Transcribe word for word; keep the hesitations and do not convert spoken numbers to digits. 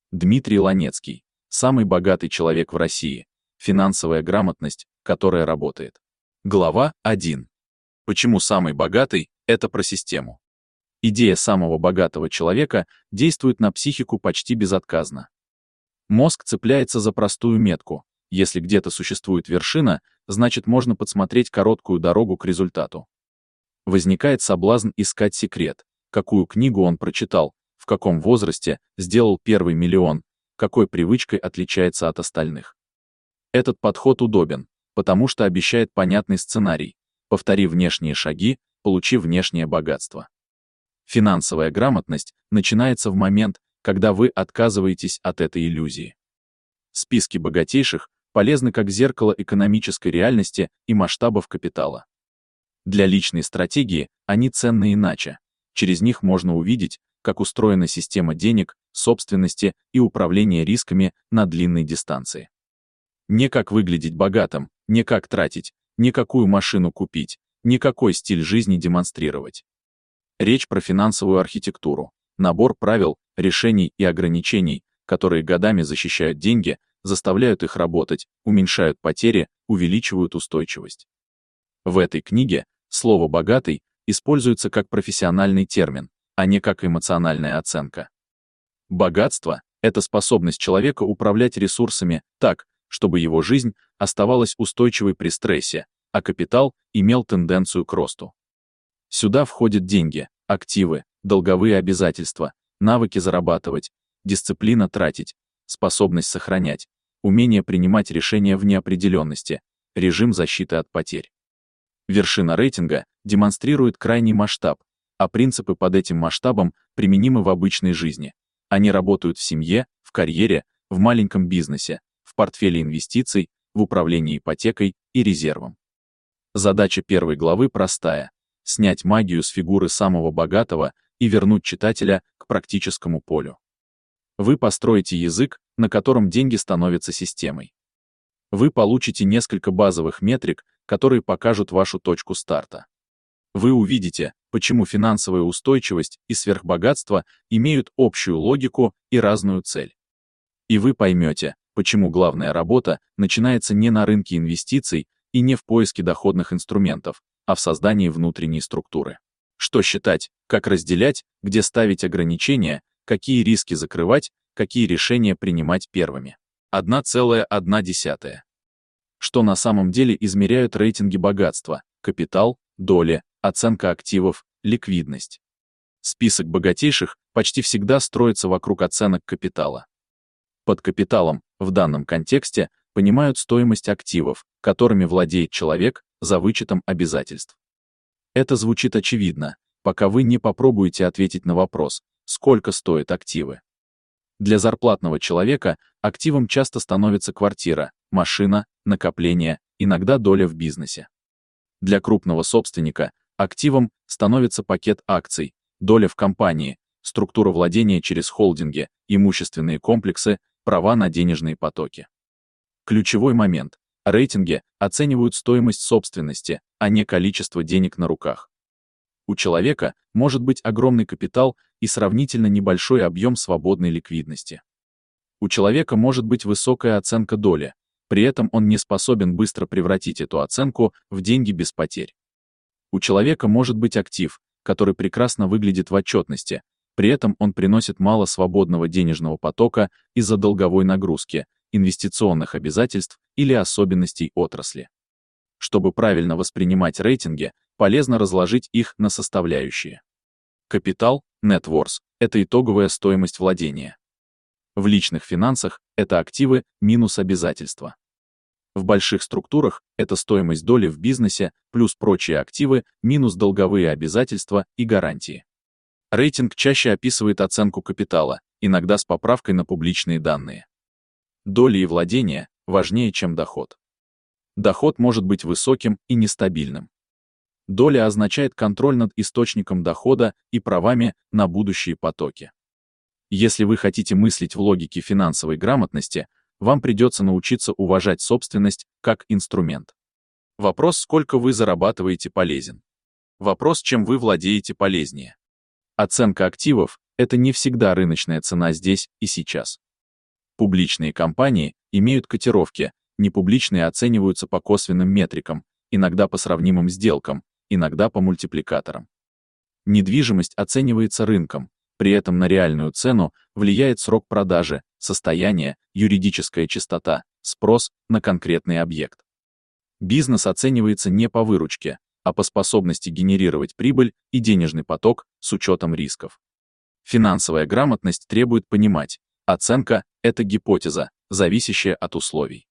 Дмитрий Ланецкий. Самый богатый человек в России. Финансовая грамотность, которая работает. Глава один. Почему самый богатый – это про систему. Идея самого богатого человека действует на психику почти безотказно. Мозг цепляется за простую метку. Если где-то существует вершина, значит можно подсмотреть короткую дорогу к результату. Возникает соблазн искать секрет, какую книгу он прочитал, в каком возрасте сделал первый миллион, какой привычкой отличается от остальных. Этот подход удобен, потому что обещает понятный сценарий: повтори внешние шаги, получи внешнее богатство. Финансовая грамотность начинается в момент, когда вы отказываетесь от этой иллюзии. Списки богатейших полезны как зеркало экономической реальности и масштабов капитала. Для личной стратегии они ценны иначе. Через них можно увидеть, как устроена система денег, собственности и управления рисками на длинной дистанции. Не как выглядеть богатым, не как тратить, не какую машину купить, не какой стиль жизни демонстрировать. Речь про финансовую архитектуру, набор правил, решений и ограничений, которые годами защищают деньги, заставляют их работать, уменьшают потери, увеличивают устойчивость. В этой книге слово «богатый» используется как профессиональный термин, а не как эмоциональная оценка. Богатство — это способность человека управлять ресурсами так, чтобы его жизнь оставалась устойчивой при стрессе, а капитал имел тенденцию к росту. Сюда входят деньги, активы, долговые обязательства, навыки зарабатывать, дисциплина тратить, способность сохранять, умение принимать решения в неопределенности, режим защиты от потерь. Вершина рейтинга демонстрирует крайний масштаб, а принципы под этим масштабом применимы в обычной жизни. Они работают в семье, в карьере, в маленьком бизнесе, в портфеле инвестиций, в управлении ипотекой и резервом. Задача первой главы простая: снять магию с фигуры самого богатого и вернуть читателя к практическому полю. Вы построите язык, на котором деньги становятся системой. Вы получите несколько базовых метрик, которые покажут вашу точку старта. Вы увидите, почему финансовая устойчивость и сверхбогатство имеют общую логику и разную цель. И вы поймете, почему главная работа начинается не на рынке инвестиций и не в поиске доходных инструментов, а в создании внутренней структуры. Что считать, как разделять, где ставить ограничения, какие риски закрывать, какие решения принимать первыми. одна целая одна десятая. Что на самом деле измеряют рейтинги богатства: капитал, доли, оценка активов, ликвидность. Список богатейших почти всегда строится вокруг оценок капитала. Под капиталом, в данном контексте, понимают стоимость активов, которыми владеет человек, за вычетом обязательств. Это звучит очевидно, пока вы не попробуете ответить на вопрос, сколько стоят активы. Для зарплатного человека активом часто становится квартира, машина, накопление, иногда доля в бизнесе. Для крупного собственника активом становится пакет акций, доля в компании, структура владения через холдинги, имущественные комплексы, права на денежные потоки. Ключевой момент: рейтинги оценивают стоимость собственности, а не количество денег на руках. У человека может быть огромный капитал и сравнительно небольшой объем свободной ликвидности. У человека может быть высокая оценка доли, при этом он не способен быстро превратить эту оценку в деньги без потерь. У человека может быть актив, который прекрасно выглядит в отчетности, при этом он приносит мало свободного денежного потока из-за долговой нагрузки, инвестиционных обязательств или особенностей отрасли. Чтобы правильно воспринимать рейтинги, полезно разложить их на составляющие. Капитал, net worth, это итоговая стоимость владения. В личных финансах это активы минус обязательства. В больших структурах это стоимость доли в бизнесе плюс прочие активы минус долговые обязательства и гарантии. Рейтинг чаще описывает оценку капитала, иногда с поправкой на публичные данные. Доли и владения важнее, чем доход. Доход может быть высоким и нестабильным. Доля означает контроль над источником дохода и правами на будущие потоки. Если вы хотите мыслить в логике финансовой грамотности, вам придется научиться уважать собственность как инструмент. Вопрос, сколько вы зарабатываете, полезен. Вопрос, чем вы владеете, полезнее. Оценка активов — это не всегда рыночная цена здесь и сейчас. Публичные компании имеют котировки, непубличные оцениваются по косвенным метрикам, иногда по сравнимым сделкам, иногда по мультипликаторам. Недвижимость оценивается рынком, при этом на реальную цену влияет срок продажи, состояние, юридическая чистота, спрос на конкретный объект. Бизнес оценивается не по выручке, а по способности генерировать прибыль и денежный поток с учетом рисков. Финансовая грамотность требует понимать, оценка — это гипотеза, зависящая от условий.